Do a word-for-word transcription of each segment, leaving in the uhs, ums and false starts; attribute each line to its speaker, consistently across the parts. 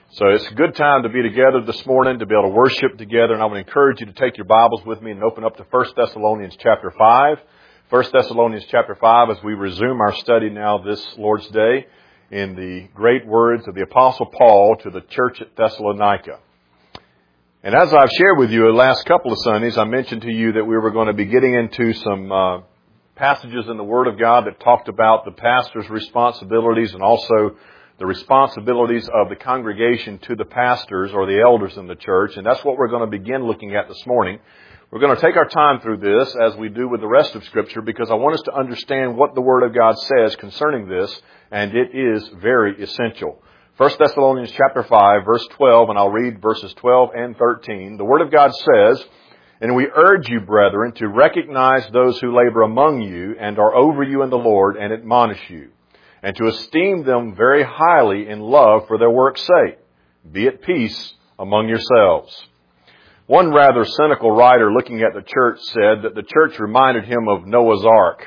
Speaker 1: So it's a good time to be together this morning, to be able to worship together. And I would encourage you to take your Bibles with me and open up to First Thessalonians chapter five. First Thessalonians chapter five, as we resume our study now this Lord's Day in the great words of the Apostle Paul to the church at Thessalonica. And as I've shared with you the last couple of Sundays, I mentioned to you that we were going to be getting into some uh, passages in the Word of God that talked about the pastor's responsibilities and also the responsibilities of the congregation to the pastors or the elders in the church. And that's what we're going to begin looking at this morning. We're going to take our time through this as we do with the rest of Scripture, because I want us to understand what the Word of God says concerning this, and it is very essential. First Thessalonians chapter five, verse twelve, and I'll read verses twelve and thirteen. The Word of God says, "And we urge you, brethren, to recognize those who labor among you and are over you in the Lord and admonish you, and to esteem them very highly in love for their work's sake. Be at peace among yourselves." One rather cynical writer looking at the church said that the church reminded him of Noah's Ark.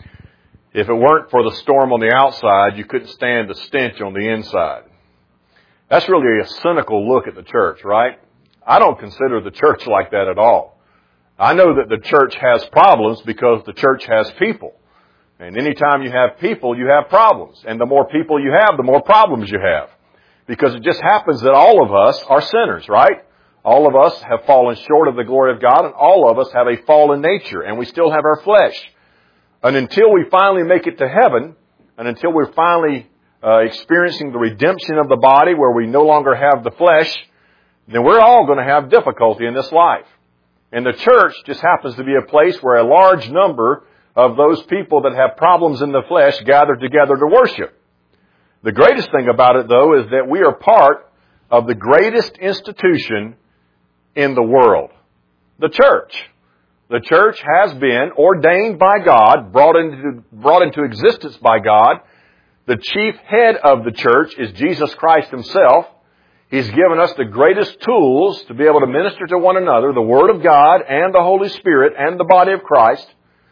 Speaker 1: If it weren't for the storm on the outside, you couldn't stand the stench on the inside. That's really a cynical look at the church, right? I don't consider the church like that at all. I know that the church has problems because the church has people. And anytime you have people, you have problems. And the more people you have, the more problems you have. Because it just happens that all of us are sinners, right? All of us have fallen short of the glory of God, and all of us have a fallen nature, and we still have our flesh. And until we finally make it to heaven, and until we're finally uh, experiencing the redemption of the body where we no longer have the flesh, then we're all going to have difficulty in this life. And the church just happens to be a place where a large number of those people that have problems in the flesh gather together to worship. The greatest thing about it, though, is that we are part of the greatest institution in the world, the church. The church has been ordained by God, brought into, brought into existence by God. The chief head of the church is Jesus Christ Himself. He's given us the greatest tools to be able to minister to one another, the Word of God and the Holy Spirit and the body of Christ.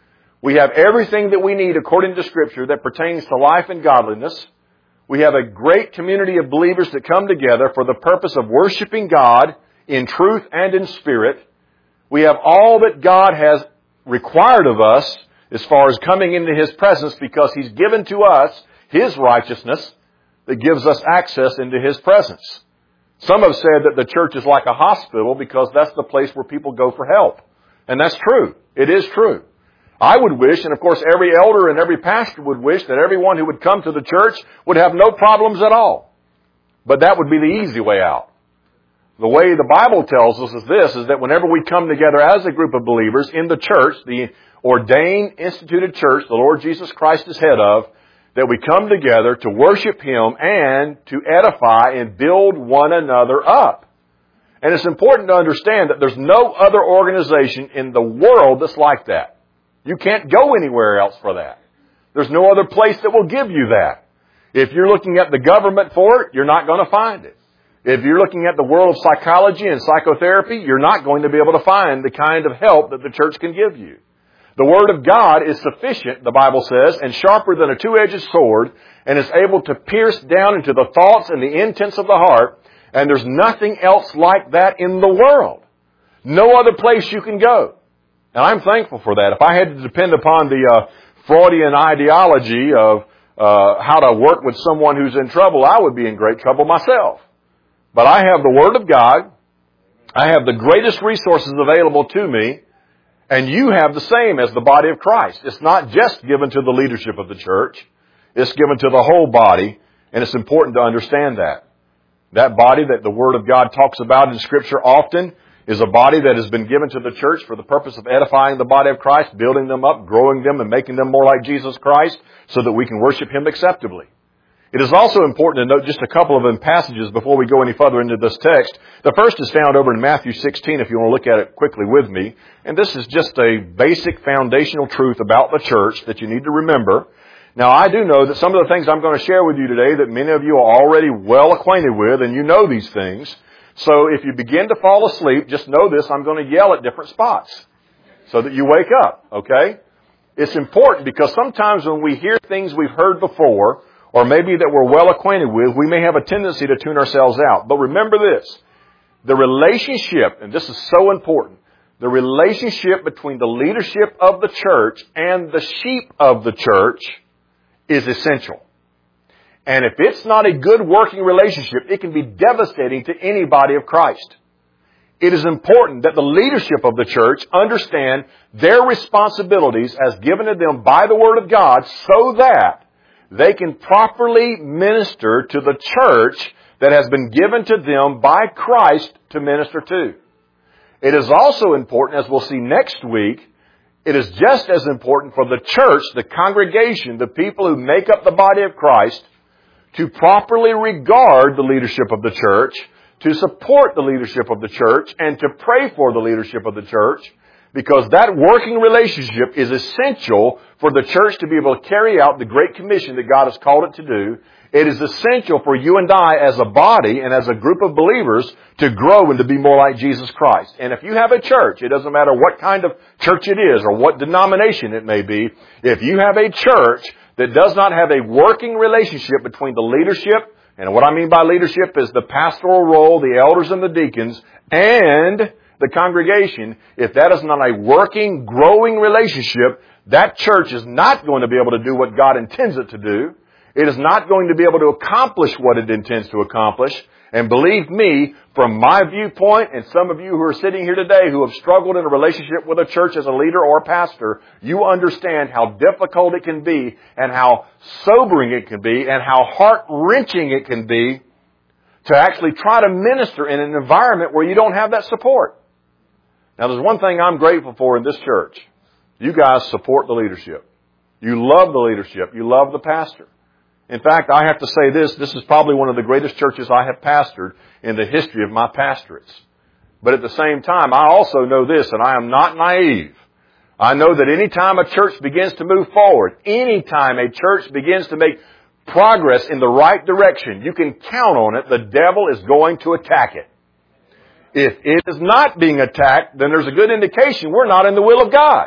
Speaker 1: We have everything that we need according to Scripture that pertains to life and godliness. We have a great community of believers that come together for the purpose of worshiping God in truth and in spirit. We have all that God has required of us as far as coming into His presence, because He's given to us His righteousness that gives us access into His presence. Some have said that the church is like a hospital because that's the place where people go for help. And that's true. It is true. I would wish, and of course every elder and every pastor would wish, that everyone who would come to the church would have no problems at all. But that would be the easy way out. The way the Bible tells us is this, is that whenever we come together as a group of believers in the church, the ordained, instituted church the Lord Jesus Christ is head of, that we come together to worship Him and to edify and build one another up. And it's important to understand that there's no other organization in the world that's like that. You can't go anywhere else for that. There's no other place that will give you that. If you're looking at the government for it, you're not going to find it. If you're looking at the world of psychology and psychotherapy, you're not going to be able to find the kind of help that the church can give you. The Word of God is sufficient, the Bible says, and sharper than a two-edged sword, and is able to pierce down into the thoughts and the intents of the heart, and there's nothing else like that in the world. No other place you can go. And I'm thankful for that. If I had to depend upon the uh, Freudian ideology of uh, how to work with someone who's in trouble, I would be in great trouble myself. But I have the Word of God. I have the greatest resources available to me. And you have the same as the body of Christ. It's not just given to the leadership of the church. It's given to the whole body. And it's important to understand that. That body that the Word of God talks about in Scripture often is a body that has been given to the church for the purpose of edifying the body of Christ, building them up, growing them, and making them more like Jesus Christ so that we can worship Him acceptably. It is also important to note just a couple of them passages before we go any further into this text. The first is found over in Matthew sixteen, if you want to look at it quickly with me. And this is just a basic foundational truth about the church that you need to remember. Now, I do know that some of the things I'm going to share with you today that many of you are already well acquainted with, and you know these things. So if you begin to fall asleep, just know this, I'm going to yell at different spots so that you wake up, okay? It's important because sometimes when we hear things we've heard before, or maybe that we're well acquainted with, we may have a tendency to tune ourselves out. But remember this, the relationship, and this is so important, the relationship between the leadership of the church and the sheep of the church is essential. And if it's not a good working relationship, it can be devastating to any body of Christ. It is important that the leadership of the church understand their responsibilities as given to them by the Word of God so that they can properly minister to the church that has been given to them by Christ to minister to. It is also important, as we'll see next week, it is just as important for the church, the congregation, the people who make up the body of Christ, to properly regard the leadership of the church, to support the leadership of the church, and to pray for the leadership of the church, because that working relationship is essential for the church to be able to carry out the Great Commission that God has called it to do. It is essential for you and I as a body and as a group of believers to grow and to be more like Jesus Christ. And if you have a church, it doesn't matter what kind of church it is or what denomination it may be, if you have a church that does not have a working relationship between the leadership, and what I mean by leadership is the pastoral role, the elders and the deacons, and the congregation, if that is not a working, growing relationship, that church is not going to be able to do what God intends it to do. It is not going to be able to accomplish what it intends to accomplish. And believe me, from my viewpoint, and some of you who are sitting here today who have struggled in a relationship with a church as a leader or a pastor, you understand how difficult it can be and how sobering it can be and how heart-wrenching it can be to actually try to minister in an environment where you don't have that support. Now, there's one thing I'm grateful for in this church. You guys support the leadership. You love the leadership. You love the pastor. In fact, I have to say this, this is probably one of the greatest churches I have pastored in the history of my pastorates. But at the same time, I also know this, and I am not naive. I know that any time a church begins to move forward, any time a church begins to make progress in the right direction, you can count on it, the devil is going to attack it. If it is not being attacked, then there's a good indication we're not in the will of God.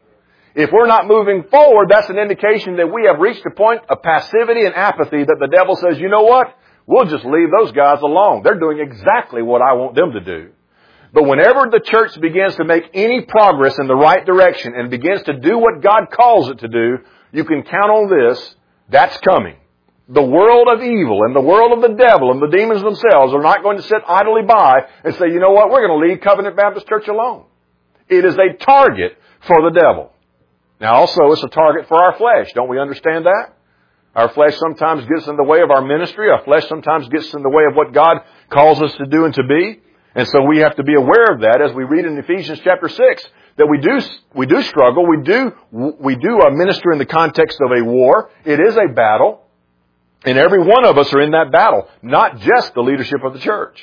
Speaker 1: If we're not moving forward, that's an indication that we have reached a point of passivity and apathy that the devil says, you know what? We'll just leave those guys alone. They're doing exactly what I want them to do. But whenever the church begins to make any progress in the right direction and begins to do what God calls it to do, you can count on this, that's coming. The world of evil and the world of the devil and the demons themselves are not going to sit idly by and say, you know what, we're going to leave Covenant Baptist Church alone. It is a target for the devil. Now also it's a target for our flesh. Don't we understand that? Our flesh sometimes gets in the way of our ministry. Our flesh sometimes gets in the way of what God calls us to do and to be. And so we have to be aware of that as we read in Ephesians chapter six, that we do, we do struggle. We do, we do uh, minister in the context of a war. It is a battle. And every one of us are in that battle, not just the leadership of the church.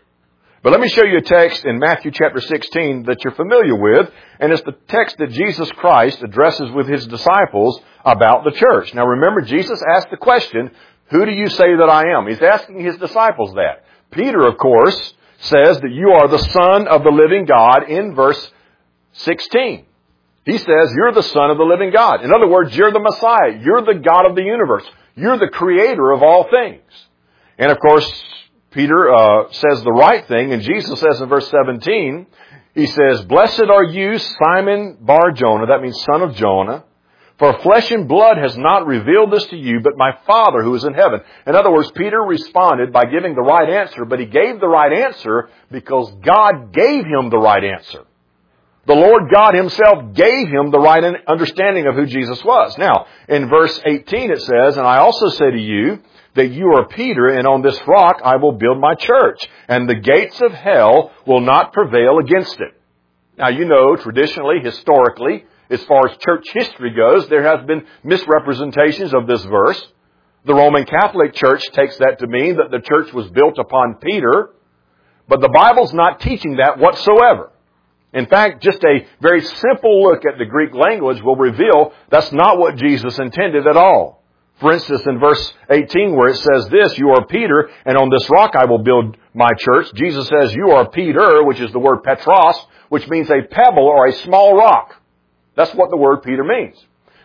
Speaker 1: But let me show you a text in Matthew chapter sixteen that you're familiar with, and it's the text that Jesus Christ addresses with His disciples about the church. Now remember, Jesus asked the question, who do you say that I am? He's asking His disciples that. Peter, of course, says that you are the Son of the living God in verse sixteen. He says you're the Son of the living God. In other words, you're the Messiah. You're the God of the universe. You're the creator of all things. And of course, Peter uh, says the right thing, and Jesus says in verse seventeen, he says, blessed are you, Simon Bar-Jonah, that means son of Jonah, for flesh and blood has not revealed this to you, but my Father who is in heaven. In other words, Peter responded by giving the right answer, but he gave the right answer because God gave him the right answer. The Lord God Himself gave him the right understanding of who Jesus was. Now, in verse eighteen it says, and I also say to you that you are Peter, and on this rock I will build my church, and the gates of hell will not prevail against it. Now, you know, traditionally, historically, as far as church history goes, there has been misrepresentations of this verse. The Roman Catholic Church takes that to mean that the church was built upon Peter, but the Bible's not teaching that whatsoever. In fact, just a very simple look at the Greek language will reveal that's not what Jesus intended at all. For instance, in verse eighteen where it says this, you are Peter, and on this rock I will build my church. Jesus says you are Peter, which is the word Petros, which means a pebble or a small rock. That's what the word Peter means.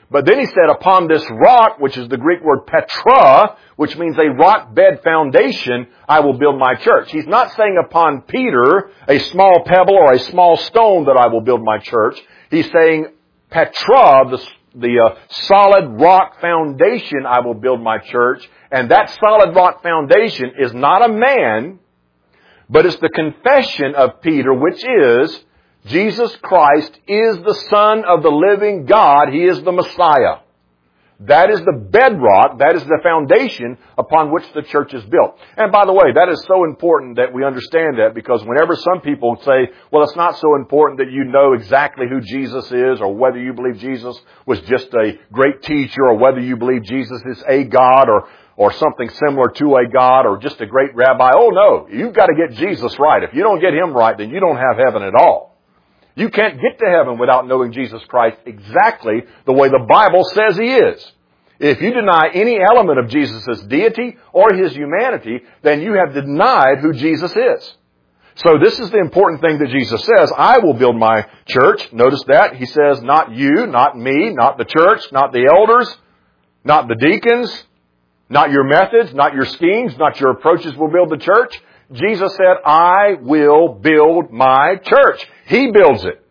Speaker 1: But then he said, upon this rock, which is the Greek word Petra, which means a rock bed foundation, I will build my church. He's not saying upon Peter, a small pebble or a small stone, that I will build my church. He's saying Petra, the, the uh, solid rock foundation, I will build my church. And that solid rock foundation is not a man, but it's the confession of Peter, which is Jesus Christ is the Son of the living God. He is the Messiah. That is the bedrock, that is the foundation upon which the church is built. And by the way, that is so important that we understand that, because whenever some people say, well, it's not so important that you know exactly who Jesus is, or whether you believe Jesus was just a great teacher, or whether you believe Jesus is a God, or or something similar to a God, or just a great rabbi. Oh no, you've got to get Jesus right. If you don't get Him right, then you don't have heaven at all. You can't get to heaven without knowing Jesus Christ exactly the way the Bible says He is. If you deny any element of Jesus' deity or His humanity, then you have denied who Jesus is. So this is the important thing that Jesus says. I will build my church. Notice that. He says, not you, not me, not the church, not the elders, not the deacons, not your methods, not your schemes, not your approaches will build the church. Jesus said, I will build my church. He builds it.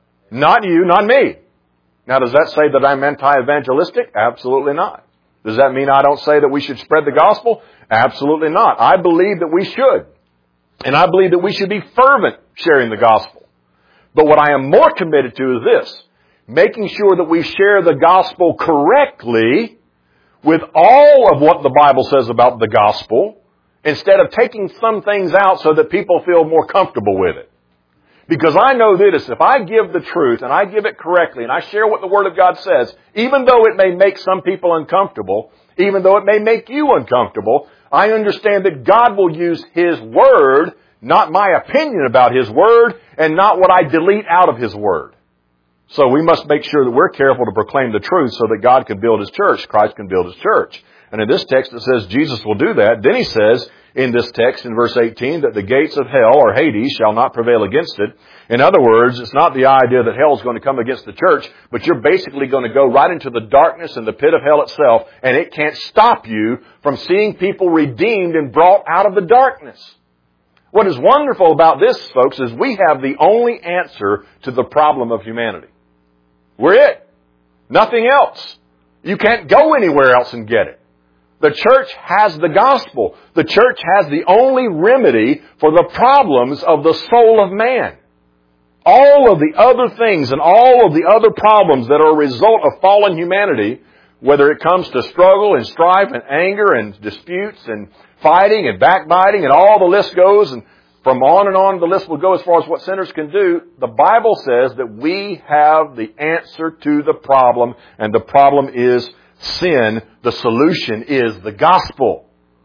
Speaker 1: Not you, not me. Now, does that say that I'm anti-evangelistic? Absolutely not. Does that mean I don't say that we should spread the gospel? Absolutely not. I believe that we should. And I believe that we should be fervent sharing the gospel. But what I am more committed to is this: making sure that we share the gospel correctly with all of what the Bible says about the gospel, instead of taking some things out so that people feel more comfortable with it. Because I know this, if I give the truth and I give it correctly and I share what the Word of God says, even though it may make some people uncomfortable, even though it may make you uncomfortable, I understand that God will use His Word, not my opinion about His Word, and not what I delete out of His Word. So we must make sure that we're careful to proclaim the truth so that God can build His church, Christ can build His church. And in this text it says Jesus will do that. Then he says in this text in verse eighteen that the gates of hell or Hades shall not prevail against it. In other words, it's not the idea that hell is going to come against the church, but you're basically going to go right into the darkness and the pit of hell itself, and it can't stop you from seeing people redeemed and brought out of the darkness. What is wonderful about this, folks, is we have the only answer to the problem of humanity. We're it. Nothing else. You can't go anywhere else and get it. The church has the gospel. The church has the only remedy for the problems of the soul of man. All of the other things and all of the other problems that are a result of fallen humanity, whether it comes to struggle and strife and anger and disputes and fighting and backbiting and all the list goes, and from on and on the list will go as far as what sinners can do, the Bible says that we have the answer to the problem, and the problem is sin. The solution is the gospel.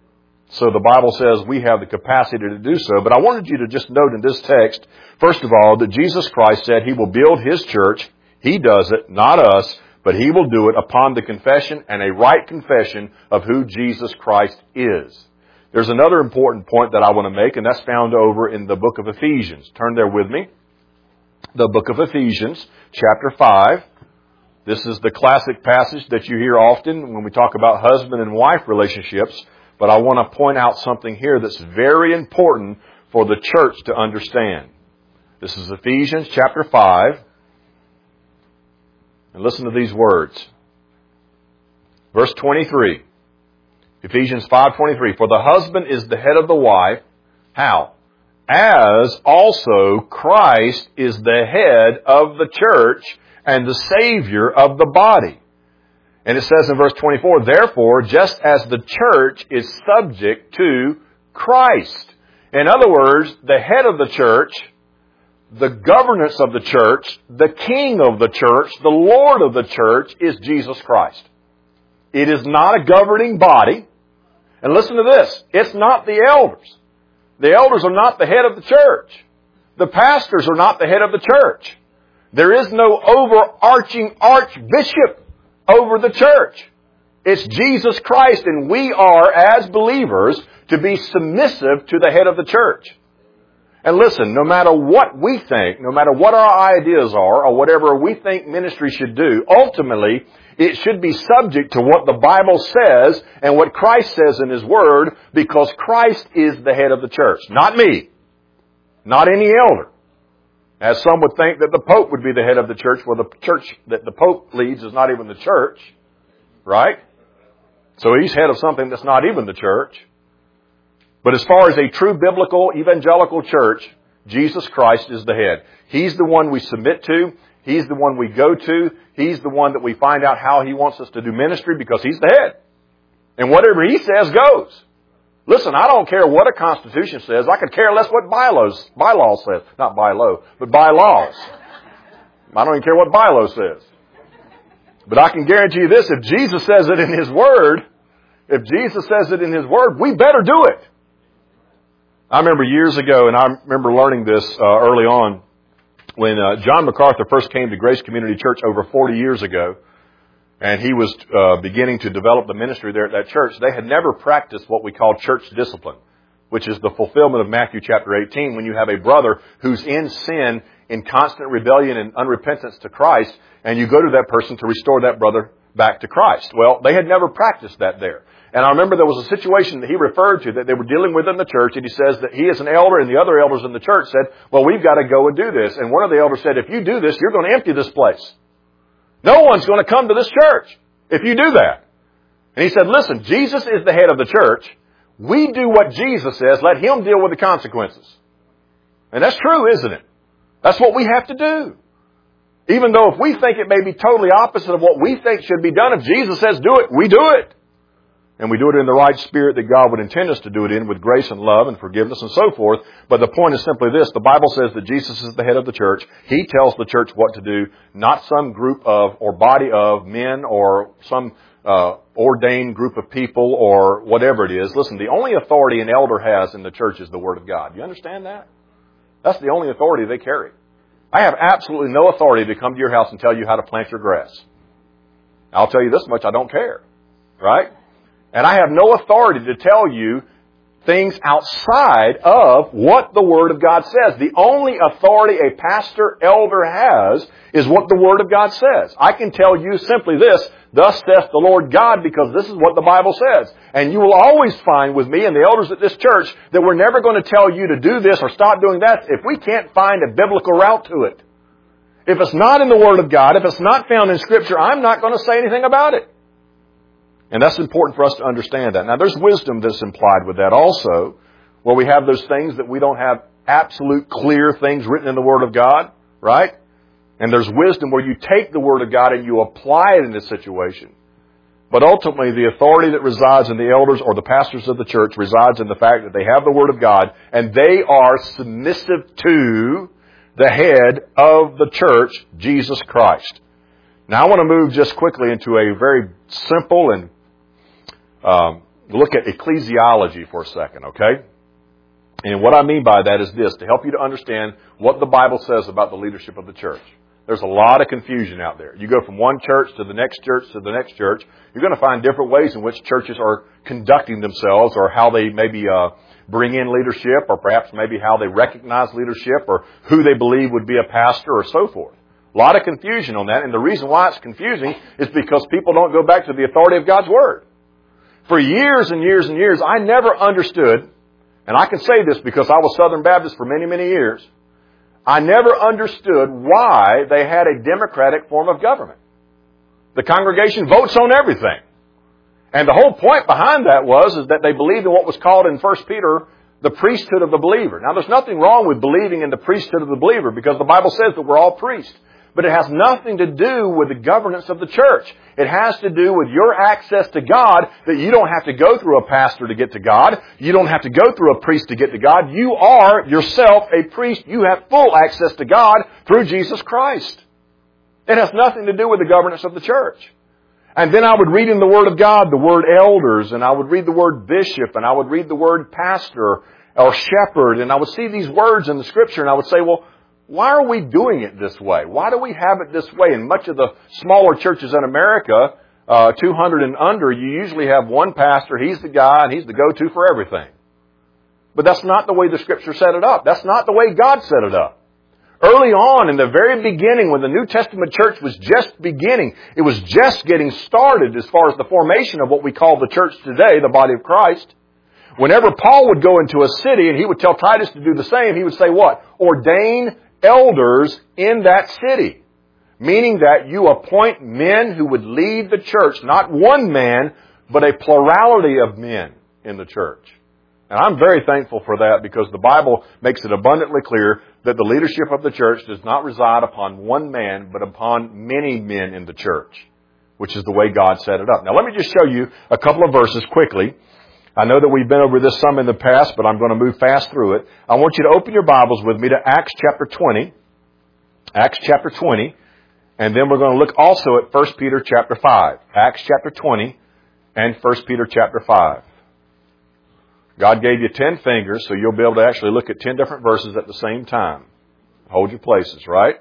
Speaker 1: So the Bible says we have the capacity to do so. But I wanted you to just note in this text, first of all, that Jesus Christ said He will build His church. He does it, not us, but He will do it upon the confession and a right confession of who Jesus Christ is. There's another important point that I want to make, and that's found over in the book of Ephesians. Turn there with me. The book of Ephesians, chapter five. This is the classic passage that you hear often when we talk about husband and wife relationships. But I want to point out something here that's very important for the church to understand. This is Ephesians chapter five. And listen to these words. Verse twenty-three. Ephesians five twenty-three. For the husband is the head of the wife. How? As also Christ is the head of the church and the Savior of the body. And it says in verse twenty-four, therefore, just as the church is subject to Christ. In other words, the head of the church, the governance of the church, the king of the church, the Lord of the church is Jesus Christ. It is not a governing body. And listen to this, it's not the elders. The elders are not the head of the church. The pastors are not the head of the church. There is no overarching archbishop over the church. It's Jesus Christ, and we are, as believers, to be submissive to the head of the church. And listen, no matter what we think, no matter what our ideas are, or whatever we think ministry should do, ultimately, it should be subject to what the Bible says and what Christ says in His Word, because Christ is the head of the church. Not me. Not any elder. As some would think that the Pope would be the head of the church. Well, the church that the Pope leads is not even the church. Right? So he's head of something that's not even the church. But as far as a true biblical evangelical church, Jesus Christ is the head. He's the one we submit to. He's the one we go to. He's the one that we find out how He wants us to do ministry, because He's the head. And whatever He says goes. Listen, I don't care what a constitution says. I could care less what bylaws, bylaws says. Not bylaw, but bylaws. I don't even care what bylaw says. But I can guarantee you this, if Jesus says it in His Word, if Jesus says it in His Word, we better do it. I remember years ago, and I remember learning this uh, early on, when uh, John MacArthur first came to Grace Community Church over forty years ago, and he was uh, beginning to develop the ministry there at that church. They had never practiced what we call church discipline, which is the fulfillment of Matthew chapter eighteen, when you have a brother who's in sin, in constant rebellion and unrepentance to Christ, and you go to that person to restore that brother back to Christ. Well, they had never practiced that there. And I remember there was a situation that he referred to that they were dealing with in the church, and he says that he is an elder, and the other elders in the church said, well, we've got to go and do this. And one of the elders said, if you do this, you're going to empty this place. No one's going to come to this church if you do that. And he said, listen, Jesus is the head of the church. We do what Jesus says. Let Him deal with the consequences. And that's true, isn't it? That's what we have to do. Even though if we think it may be totally opposite of what we think should be done, if Jesus says do it, we do it. And we do it in the right spirit that God would intend us to do it in, with grace and love and forgiveness and so forth. But the point is simply this. The Bible says that Jesus is the head of the church. He tells the church what to do, not some group of or body of men or some uh, ordained group of people or whatever it is. Listen, the only authority an elder has in the church is the Word of God. Do you understand that? That's the only authority they carry. I have absolutely no authority to come to your house and tell you how to plant your grass. I'll tell you this much, I don't care. Right? And I have no authority to tell you things outside of what the Word of God says. The only authority a pastor, elder has is what the Word of God says. I can tell you simply this, thus saith the Lord God, because this is what the Bible says. And you will always find with me and the elders at this church that we're never going to tell you to do this or stop doing that if we can't find a biblical route to it. If it's not in the Word of God, if it's not found in Scripture, I'm not going to say anything about it. And that's important for us to understand that. Now, there's wisdom that's implied with that also, where we have those things that we don't have absolute clear things written in the Word of God, right? And there's wisdom where you take the Word of God and you apply it in this situation. But ultimately, the authority that resides in the elders or the pastors of the church resides in the fact that they have the Word of God and they are submissive to the head of the church, Jesus Christ. Now, I want to move just quickly into a very simple and um, look at ecclesiology for a second, okay? And what I mean by that is this, to help you to understand what the Bible says about the leadership of the church. There's a lot of confusion out there. You go from one church to the next church to the next church, you're going to find different ways in which churches are conducting themselves or how they maybe uh, bring in leadership or perhaps maybe how they recognize leadership or who they believe would be a pastor or so forth. A lot of confusion on that, and the reason why it's confusing is because people don't go back to the authority of God's Word. For years and years and years, I never understood, and I can say this because I was Southern Baptist for many, many years, I never understood why they had a democratic form of government. The congregation votes on everything. And the whole point behind that was is that they believed in what was called in First Peter the priesthood of the believer. Now, there's nothing wrong with believing in the priesthood of the believer because the Bible says that we're all priests. But it has nothing to do with the governance of the church. It has to do with your access to God, that you don't have to go through a pastor to get to God. You don't have to go through a priest to get to God. You are yourself a priest. You have full access to God through Jesus Christ. It has nothing to do with the governance of the church. And then I would read in the Word of God the word elders, and I would read the word bishop, and I would read the word pastor or shepherd, and I would see these words in the Scripture, and I would say, well, why are we doing it this way? Why do we have it this way? In much of the smaller churches in America, uh, two hundred and under, you usually have one pastor. He's the guy, and he's the go-to for everything. But that's not the way the Scripture set it up. That's not the way God set it up. Early on, in the very beginning, when the New Testament church was just beginning, it was just getting started as far as the formation of what we call the church today, the body of Christ. Whenever Paul would go into a city and he would tell Titus to do the same, he would say what? Ordain elders in that city. Meaning that you appoint men who would lead the church, not one man, but a plurality of men in the church. And I'm very thankful for that because the Bible makes it abundantly clear that the leadership of the church does not reside upon one man, but upon many men in the church, which is the way God set it up. Now let me just show you a couple of verses quickly. I know that we've been over this some in the past, but I'm going to move fast through it. I want you to open your Bibles with me to Acts chapter twenty. Acts chapter twenty. And then we're going to look also at First Peter chapter five. Acts chapter twenty and First Peter chapter five. God gave you ten fingers, so you'll be able to actually look at ten different verses at the same time. Hold your places, right?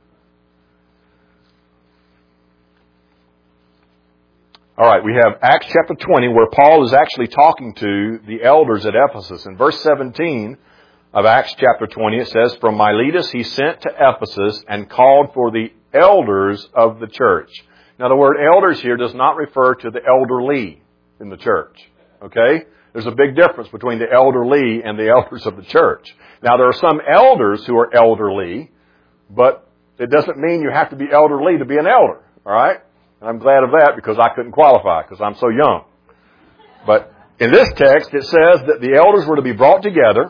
Speaker 1: All right, we have Acts chapter twenty, where Paul is actually talking to the elders at Ephesus. In verse seventeen of Acts chapter twenty, it says, From Miletus he sent to Ephesus and called for the elders of the church. Now, the word elders here does not refer to the elderly in the church. Okay? There's a big difference between the elderly and the elders of the church. Now, there are some elders who are elderly, but it doesn't mean you have to be elderly to be an elder. All right? And I'm glad of that because I couldn't qualify because I'm so young. But in this text, it says that the elders were to be brought together.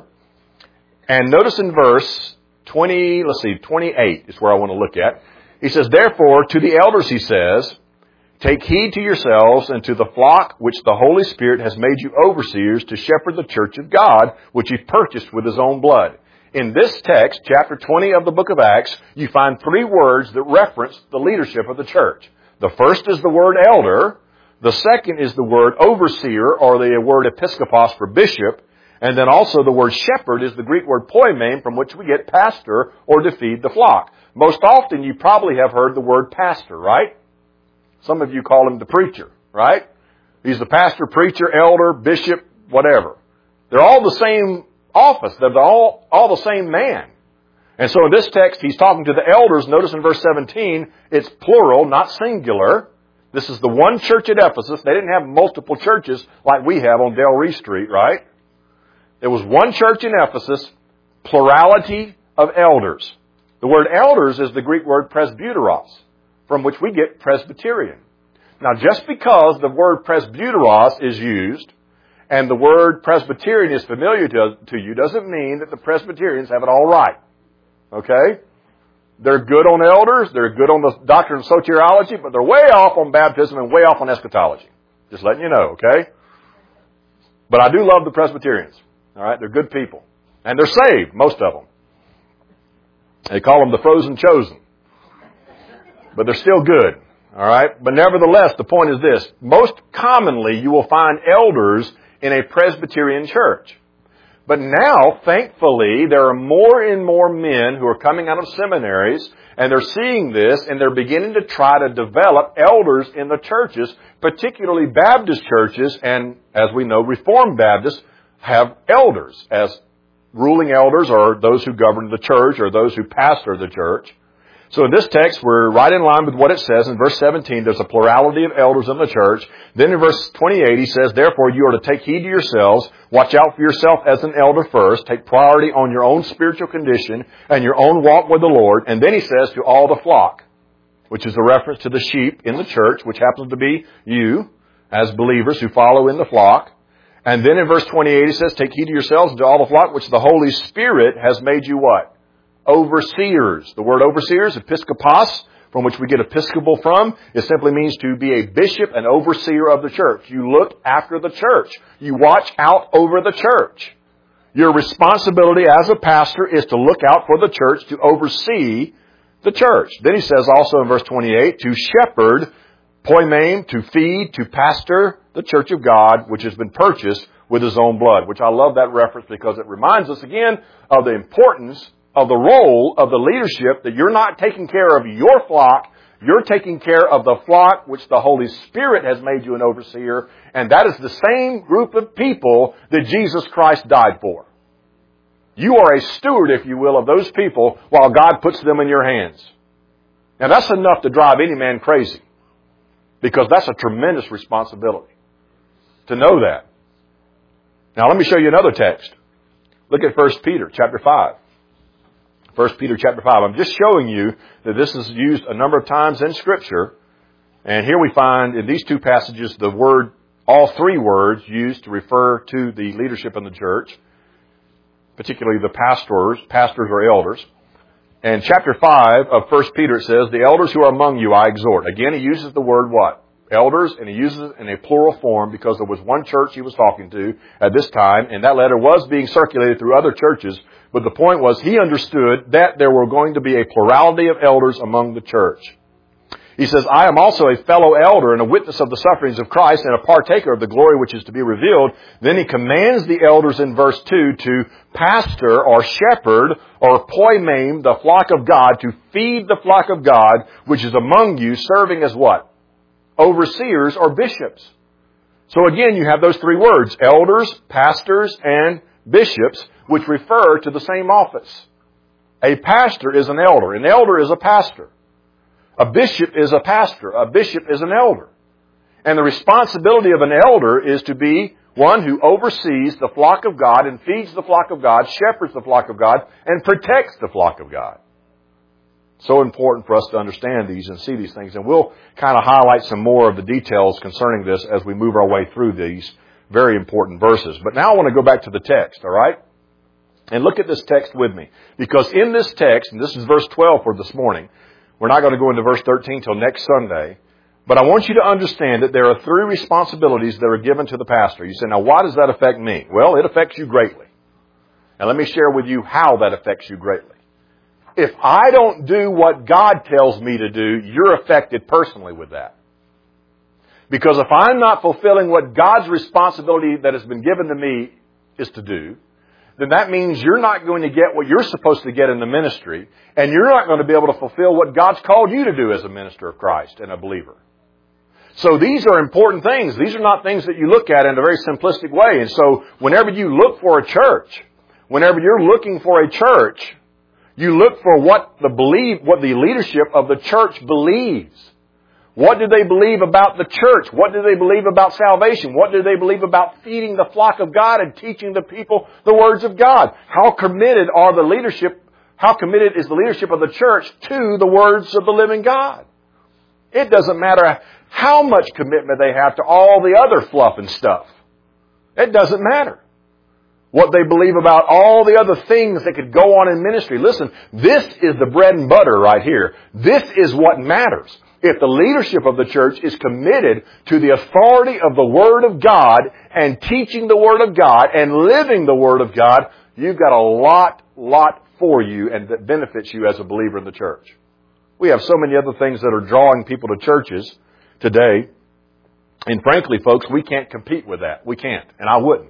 Speaker 1: And notice in verse twenty, let's see, twenty-eight is where I want to look at. He says, Therefore, to the elders, he says, Take heed to yourselves and to the flock which the Holy Spirit has made you overseers to shepherd the church of God, which he purchased with his own blood. In this text, chapter twenty of the book of Acts, you find three words that reference the leadership of the church. The first is the word elder. The second is the word overseer, or the word episkopos for bishop. And then also the word shepherd is the Greek word poimen, from which we get pastor or to feed the flock. Most often you probably have heard the word pastor, right? Some of you call him the preacher, right? He's the pastor, preacher, elder, bishop, whatever. They're all the same office. They're all, all the same man. And so in this text, he's talking to the elders. Notice in verse seventeen, it's plural, not singular. This is the one church at Ephesus. They didn't have multiple churches like we have on Del Reese Street, right? There was one church in Ephesus, plurality of elders. The word elders is the Greek word presbyteros, from which we get Presbyterian. Now, just because the word presbyteros is used and the word Presbyterian is familiar to, to you doesn't mean that the Presbyterians have it all right. Okay? They're good on elders, they're good on the doctrine of soteriology, but they're way off on baptism and way off on eschatology. Just letting you know, okay? But I do love the Presbyterians. All right? They're good people. And they're saved, most of them. They call them the frozen chosen. But they're still good. All right? But nevertheless, the point is this. Most commonly, you will find elders in a Presbyterian church. But now, thankfully, there are more and more men who are coming out of seminaries, and they're seeing this, and they're beginning to try to develop elders in the churches, particularly Baptist churches, and as we know, Reformed Baptists have elders as ruling elders, or those who govern the church, or those who pastor the church. So in this text, we're right in line with what it says. In verse seventeen, there's a plurality of elders in the church. Then in verse twenty-eight, he says, Therefore you are to take heed to yourselves. Watch out for yourself as an elder first. Take priority on your own spiritual condition and your own walk with the Lord. And then he says, to all the flock, which is a reference to the sheep in the church, which happens to be you as believers who follow in the flock. And then in verse twenty-eight, he says, Take heed to yourselves and to all the flock, which the Holy Spirit has made you what? Overseers. The word overseers, episkopos, from which we get episcopal from, it simply means to be a bishop and overseer of the church. You look after the church. You watch out over the church. Your responsibility as a pastor is to look out for the church, to oversee the church. Then he says also in verse twenty-eight, to shepherd, poimen, to feed, to pastor the church of God, which has been purchased with his own blood, which I love that reference because it reminds us again of the importance of the role of the leadership, that you're not taking care of your flock, you're taking care of the flock which the Holy Spirit has made you an overseer, and that is the same group of people that Jesus Christ died for. You are a steward, if you will, of those people while God puts them in your hands. Now that's enough to drive any man crazy. Because that's a tremendous responsibility. To know that. Now let me show you another text. Look at First Peter chapter five. First Peter chapter five. I'm just showing you that this is used a number of times in Scripture. And here we find in these two passages the word, all three words used to refer to the leadership in the church, particularly the pastors, pastors or elders. And chapter five of First Peter, it says, the elders who are among you I exhort. Again, he uses the word what? Elders, and he uses it in a plural form because there was one church he was talking to at this time, and that letter was being circulated through other churches. But the point was he understood that there were going to be a plurality of elders among the church. He says, I am also a fellow elder and a witness of the sufferings of Christ and a partaker of the glory which is to be revealed. Then he commands the elders in verse two to pastor or shepherd or poimen the flock of God, to feed the flock of God which is among you, serving as what? Overseers or bishops. So again, you have those three words, elders, pastors, and bishops, which refer to the same office. A pastor is an elder. An elder is a pastor. A bishop is a pastor. A bishop is an elder. And the responsibility of an elder is to be one who oversees the flock of God and feeds the flock of God, shepherds the flock of God, and protects the flock of God. So important for us to understand these and see these things. And we'll kind of highlight some more of the details concerning this as we move our way through these very important verses. But now I want to go back to the text, all right? And look at this text with me. Because in this text, and this is verse twelve for this morning, we're not going to go into verse thirteen till next Sunday. But I want you to understand that there are three responsibilities that are given to the pastor. You say, now why does that affect me? Well, it affects you greatly. And let me share with you how that affects you greatly. If I don't do what God tells me to do, you're affected personally with that. Because if I'm not fulfilling what God's responsibility that has been given to me is to do, then that means you're not going to get what you're supposed to get in the ministry, and you're not going to be able to fulfill what God's called you to do as a minister of Christ and a believer. So these are important things. These are not things that you look at in a very simplistic way. And so whenever you look for a church, whenever you're looking for a church, you look for what the believe, what the leadership of the church believes. What do they believe about the church? What do they believe about salvation? What do they believe about feeding the flock of God and teaching the people the words of God? How committed are the leadership, how committed is the leadership of the church to the words of the living God? It doesn't matter how much commitment they have to all the other fluff and stuff. It doesn't matter what they believe about all the other things that could go on in ministry. Listen, this is the bread and butter right here. This is what matters. If the leadership of the church is committed to the authority of the Word of God and teaching the Word of God and living the Word of God, you've got a lot, lot for you and that benefits you as a believer in the church. We have so many other things that are drawing people to churches today. And frankly, folks, we can't compete with that. We can't. And I wouldn't.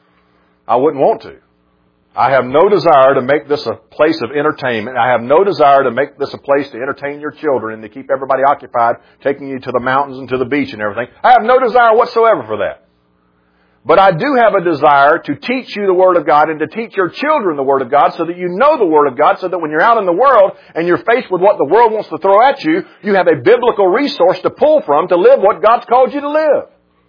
Speaker 1: I wouldn't want to. I have no desire to make this a place of entertainment. I have no desire to make this a place to entertain your children and to keep everybody occupied, taking you to the mountains and to the beach and everything. I have no desire whatsoever for that. But I do have a desire to teach you the Word of God and to teach your children the Word of God so that you know the Word of God, so that when you're out in the world and you're faced with what the world wants to throw at you, you have a biblical resource to pull from to live what God's called you to live.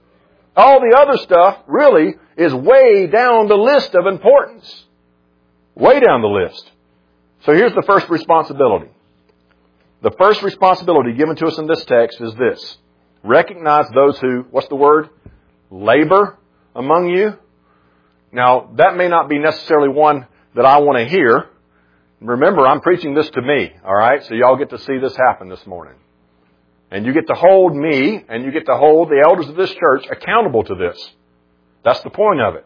Speaker 1: All the other stuff really is way down the list of importance. Way down the list. So here's the first responsibility. The first responsibility given to us in this text is this. Recognize those who, what's the word? Labor among you. Now, that may not be necessarily one that I want to hear. Remember, I'm preaching this to me, all right? So y'all get to see this happen this morning. And you get to hold me and you get to hold the elders of this church accountable to this. That's the point of it.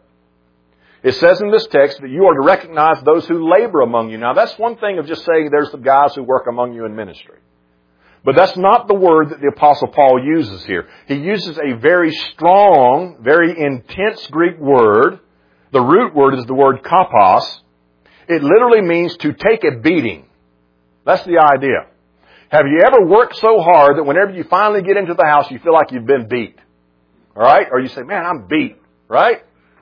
Speaker 1: It says in this text that you are to recognize those who labor among you. Now, that's one thing of just saying there's the guys who work among you in ministry. But that's not the word that the Apostle Paul uses here. He uses a very strong, very intense Greek word. The root word is the word kopos. It literally means to take a beating. That's the idea. Have you ever worked so hard that whenever you finally get into the house, you feel like you've been beat? All right? Or you say, man, I'm beat. Right?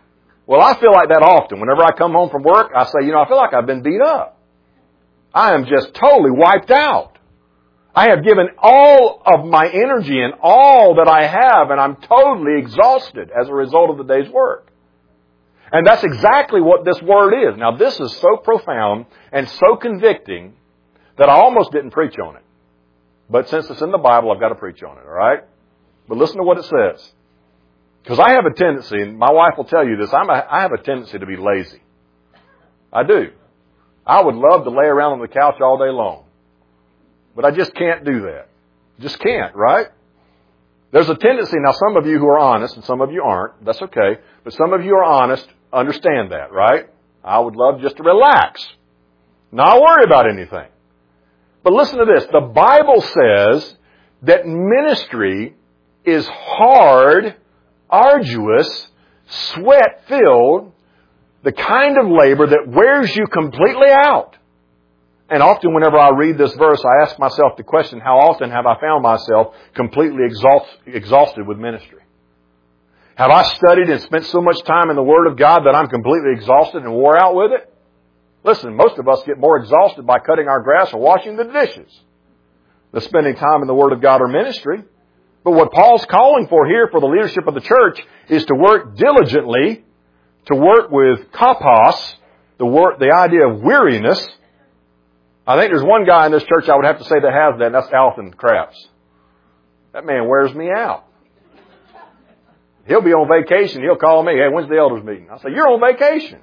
Speaker 1: Well, I feel like that often. Whenever I come home from work, I say, you know, I feel like I've been beat up. I am just totally wiped out. I have given all of my energy and all that I have, and I'm totally exhausted as a result of the day's work. And that's exactly what this word is. Now, this is so profound and so convicting that I almost didn't preach on it. But since it's in the Bible, I've got to preach on it, all right? But listen to what it says. Because I have a tendency, and my wife will tell you this, I'm a, I have a tendency to be lazy. I do. I would love to lay around on the couch all day long. But I just can't do that. Just can't, right? There's a tendency, now some of you who are honest, and some of you aren't, that's okay, but some of you are honest, understand that, right? I would love just to relax, not worry about anything. But listen to this, the Bible says that ministry is hard, arduous, sweat-filled, the kind of labor that wears you completely out. And often whenever I read this verse, I ask myself the question, how often have I found myself completely exhaust, exhausted with ministry? Have I studied and spent so much time in the Word of God that I'm completely exhausted and wore out with it? Listen, most of us get more exhausted by cutting our grass or washing the dishes than spending time in the Word of God or ministry. But what Paul's calling for here for the leadership of the church is to work diligently, to work with kapos, the, word, the idea of weariness. I think there's one guy in this church I would have to say that has that, and that's Alton Krapps. That man wears me out. He'll be on vacation. He'll call me, hey, when's the elders meeting? I say, you're on vacation.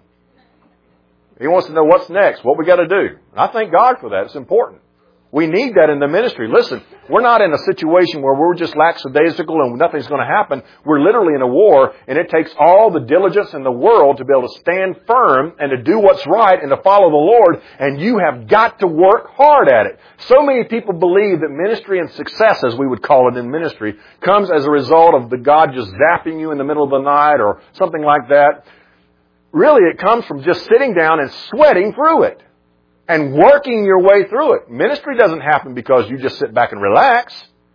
Speaker 1: He wants to know what's next, what we got to do. And I thank God for that. It's important. We need that in the ministry. Listen, we're not in a situation where we're just lackadaisical and nothing's going to happen. We're literally in a war, and it takes all the diligence in the world to be able to stand firm and to do what's right and to follow the Lord, and you have got to work hard at it. So many people believe that ministry and success, as we would call it in ministry, comes as a result of the God just zapping you in the middle of the night or something like that. Really, it comes from just sitting down and sweating through it and working your way through it. Ministry doesn't happen because you just sit back and relax.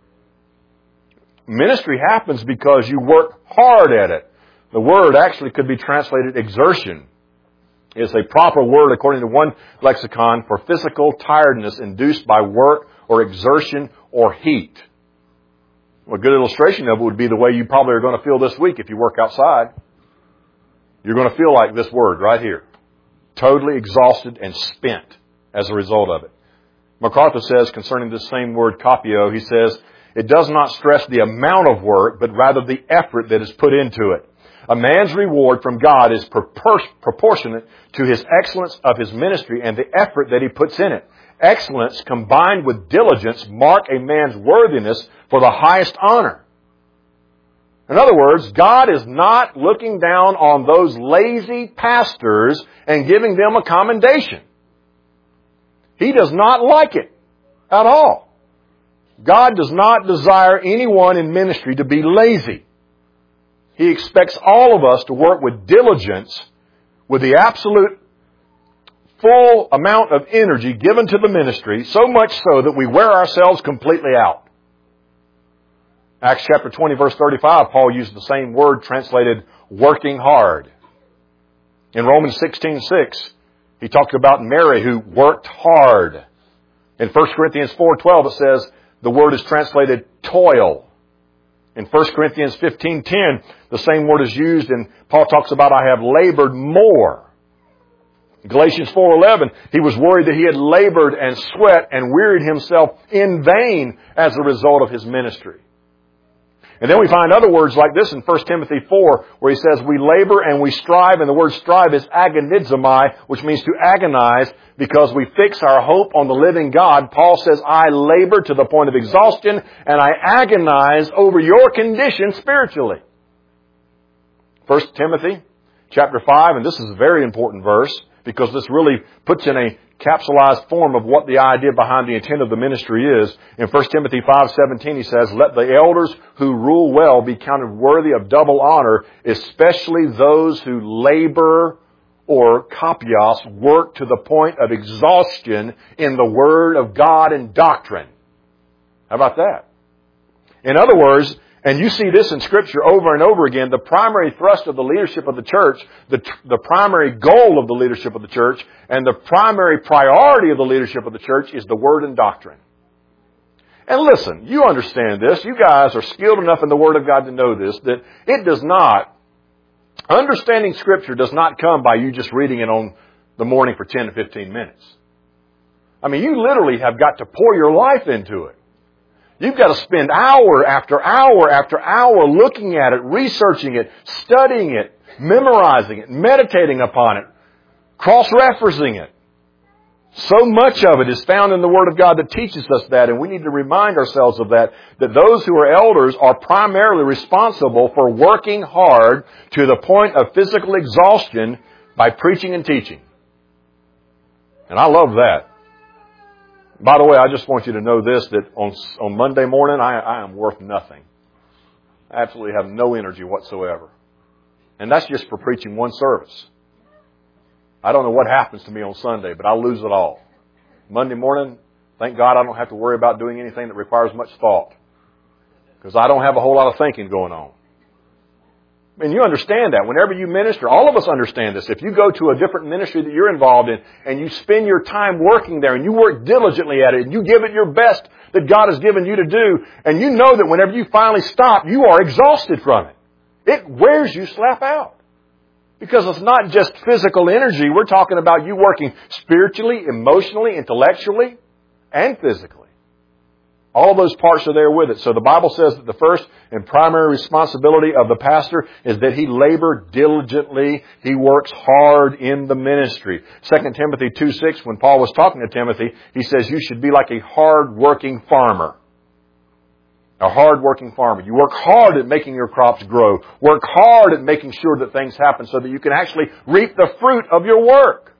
Speaker 1: Ministry happens because you work hard at it. The word actually could be translated exertion. It's a proper word, according to one lexicon, for physical tiredness induced by work or exertion or heat. Well, a good illustration of it would be the way you probably are going to feel this week if you work outside. You're going to feel like this word right here. Totally exhausted and spent as a result of it. MacArthur says concerning this same word, kopio, he says, it does not stress the amount of work, but rather the effort that is put into it. A man's reward from God is propor- proportionate to his excellence of his ministry and the effort that he puts in it. Excellence combined with diligence mark a man's worthiness for the highest honor. In other words, God is not looking down on those lazy pastors and giving them a commendation. He does not like it at all. God does not desire anyone in ministry to be lazy. He expects all of us to work with diligence, with the absolute full amount of energy given to the ministry, so much so that we wear ourselves completely out. Acts chapter twenty, verse thirty-five, Paul used the same word translated working hard. In Romans sixteen six, he talked about Mary who worked hard. In First Corinthians four twelve, it says the word is translated toil. In First Corinthians fifteen ten, the same word is used, and Paul talks about, I have labored more. In Galatians four eleven, he was worried that he had labored and sweat and wearied himself in vain as a result of his ministry. And then we find other words like this in First Timothy four, where he says, we labor and we strive, and the word strive is agonizomai, which means to agonize, because we fix our hope on the living God. Paul says, I labor to the point of exhaustion, and I agonize over your condition spiritually. First Timothy chapter five, and this is a very important verse, because this really puts in a capsulized form of what the idea behind the intent of the ministry is. In First Timothy five seventeen, he says, let the elders who rule well be counted worthy of double honor, especially those who labor or kopios, work to the point of exhaustion in the Word of God and doctrine. How about that? In other words, And you see this in Scripture over and over again. The primary thrust of the leadership of the church, the, the primary goal of the leadership of the church, and the primary priority of the leadership of the church is the Word and doctrine. And listen, you understand this. You guys are skilled enough in the Word of God to know this, that it does not, understanding Scripture does not come by you just reading it on the morning for ten to fifteen minutes. I mean, you literally have got to pour your life into it. You've got to spend hour after hour after hour looking at it, researching it, studying it, memorizing it, meditating upon it, cross-referencing it. So much of it is found in the Word of God that teaches us that, and we need to remind ourselves of that, that those who are elders are primarily responsible for working hard to the point of physical exhaustion by preaching and teaching. And I love that. By the way, I just want you to know this, that on, on Monday morning, I, I am worth nothing. I absolutely have no energy whatsoever. And that's just for preaching one service. I don't know what happens to me on Sunday, but I lose it all. Monday morning, thank God I don't have to worry about doing anything that requires much thought. Because I don't have a whole lot of thinking going on. And you understand that. Whenever you minister, all of us understand this. If you go to a different ministry that you're involved in and you spend your time working there and you work diligently at it and you give it your best that God has given you to do, and you know that whenever you finally stop, you are exhausted from it. It wears you slap out. Because it's not just physical energy. We're talking about you working spiritually, emotionally, intellectually, and physically. All of those parts are there with it. So the Bible says that the first and primary responsibility of the pastor is that he labor diligently. He works hard in the ministry. Second Timothy two six, when Paul was talking to Timothy, he says you should be like a hard-working farmer. A hard-working farmer. You work hard at making your crops grow. Work hard at making sure that things happen so that you can actually reap the fruit of your work.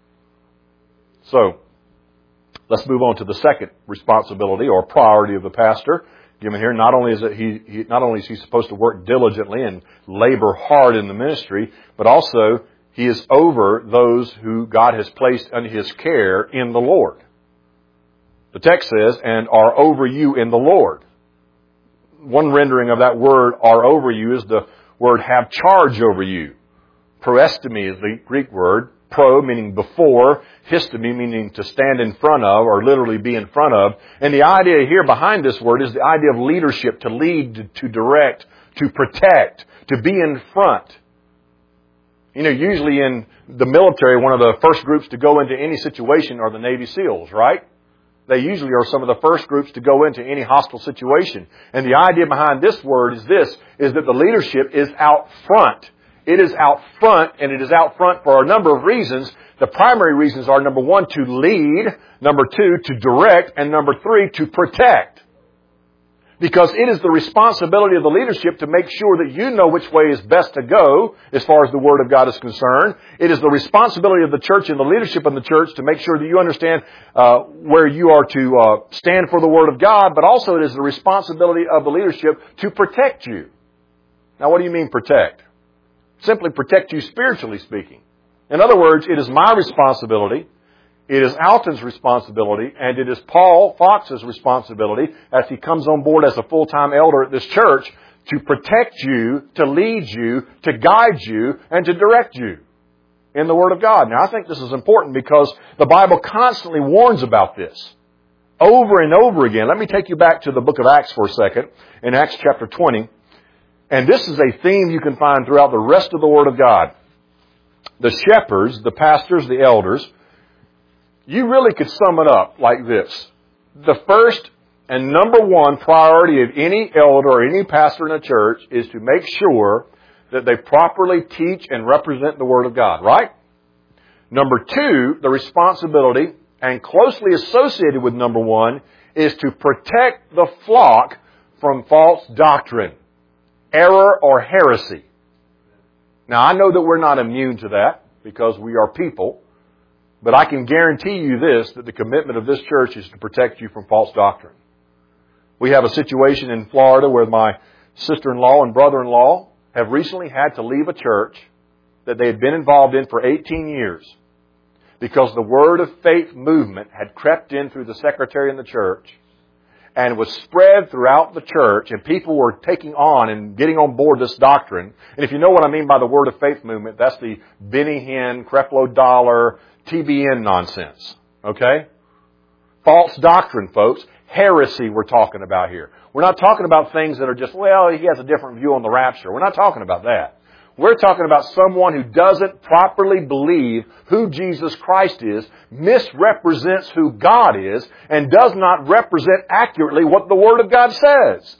Speaker 1: So, let's move on to the second responsibility or priority of the pastor. Given here, not only is it he, he not only is he supposed to work diligently and labor hard in the ministry, but also he is over those who God has placed under his care in the Lord. The text says, "and are over you in the Lord." One rendering of that word, "are over you," is the word "have charge over you." Proestemi is the Greek word. Pro meaning before, histemi meaning to stand in front of or literally be in front of. And the idea here behind this word is the idea of leadership, to lead, to direct, to protect, to be in front. You know, usually in the military, one of the first groups to go into any situation are the Navy SEALs, right? They usually are some of the first groups to go into any hostile situation. And the idea behind this word is this, is that the leadership is out front. It is out front, and it is out front for a number of reasons. The primary reasons are, number one, to lead, number two, to direct, and number three, to protect. Because it is the responsibility of the leadership to make sure that you know which way is best to go as far as the Word of God is concerned. It is the responsibility of the church and the leadership of the church to make sure that you understand uh, where you are to uh, stand for the Word of God, but also it is the responsibility of the leadership to protect you. Now, what do you mean protect? Simply protect you spiritually speaking. In other words, it is my responsibility, it is Alton's responsibility, and it is Paul Fox's responsibility as he comes on board as a full-time elder at this church to protect you, to lead you, to guide you, and to direct you in the Word of God. Now, I think this is important because the Bible constantly warns about this over and over again. Let me take you back to the book of Acts for a second, in Acts chapter twenty. And this is a theme you can find throughout the rest of the Word of God. The shepherds, the pastors, the elders, you really could sum it up like this. The first and number one priority of any elder or any pastor in a church is to make sure that they properly teach and represent the Word of God, right? Number two, the responsibility, and closely associated with number one, is to protect the flock from false doctrine, error, or heresy. Now, I know that we're not immune to that because we are people, but I can guarantee you this, that the commitment of this church is to protect you from false doctrine. We have a situation in Florida where my sister-in-law and brother-in-law have recently had to leave a church that they had been involved in for eighteen years because the Word of Faith movement had crept in through the secretary in the church, and was spread throughout the church, and people were taking on and getting on board this doctrine. And if you know what I mean by the Word of Faith movement, that's the Benny Hinn, Creflo Dollar, T B N nonsense. Okay? False doctrine, folks. Heresy we're talking about here. We're not talking about things that are just, well, he has a different view on the rapture. We're not talking about that. We're talking about someone who doesn't properly believe who Jesus Christ is, misrepresents who God is, and does not represent accurately what the Word of God says.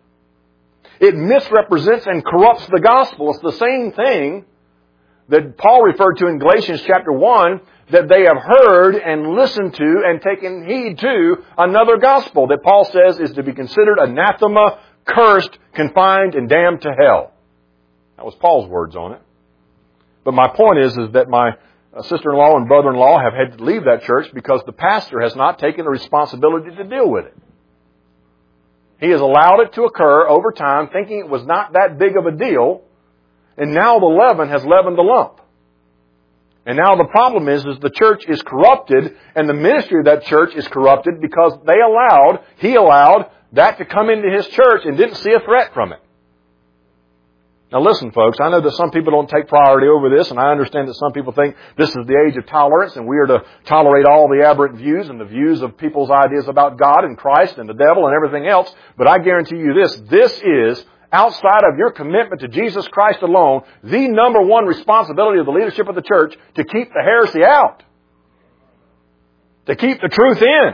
Speaker 1: It misrepresents and corrupts the gospel. It's the same thing that Paul referred to in Galatians chapter one, that they have heard and listened to and taken heed to another gospel that Paul says is to be considered anathema, cursed, confined, and damned to hell. That was Paul's words on it. But my point is, is that my sister-in-law and brother-in-law have had to leave that church because the pastor has not taken the responsibility to deal with it. He has allowed it to occur over time, thinking it was not that big of a deal, and now the leaven has leavened the lump. And now the problem is, is the church is corrupted, and the ministry of that church is corrupted because they allowed, he allowed that to come into his church and didn't see a threat from it. Now listen, folks, I know that some people don't take priority over this, and I understand that some people think this is the age of tolerance, and we are to tolerate all the aberrant views and the views of people's ideas about God and Christ and the devil and everything else. But I guarantee you this, this is, outside of your commitment to Jesus Christ alone, the number one responsibility of the leadership of the church to keep the heresy out. To keep the truth in.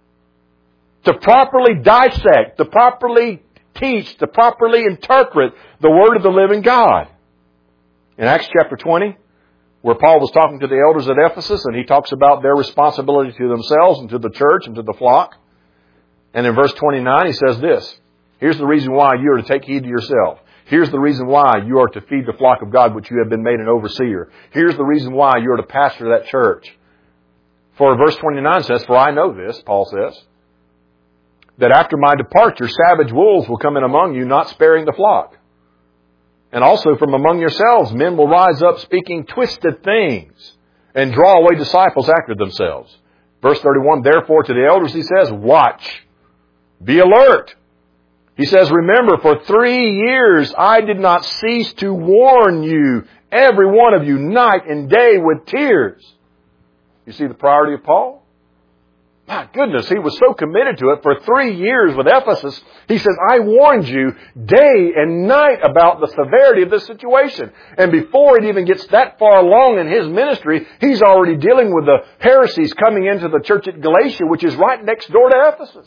Speaker 1: To properly dissect, to properly teach, to properly interpret the Word of the living God. In Acts chapter twenty, where Paul was talking to the elders at Ephesus, and he talks about their responsibility to themselves and to the church and to the flock. And in verse twenty-nine, he says this, here's the reason why you are to take heed to yourself. Here's the reason why you are to feed the flock of God, which you have been made an overseer. Here's the reason why you are to pastor that church. For verse twenty-nine says, for I know this, Paul says, that after my departure, savage wolves will come in among you, not sparing the flock. And also from among yourselves, men will rise up speaking twisted things and draw away disciples after themselves. Verse thirty-one, therefore to the elders he says, watch, be alert. He says, remember, for three years I did not cease to warn you, every one of you, night and day with tears. You see the priority of Paul? My goodness, he was so committed to it for three years with Ephesus. He says, I warned you day and night about the severity of this situation. And before it even gets that far along in his ministry, he's already dealing with the heresies coming into the church at Galatia, which is right next door to Ephesus.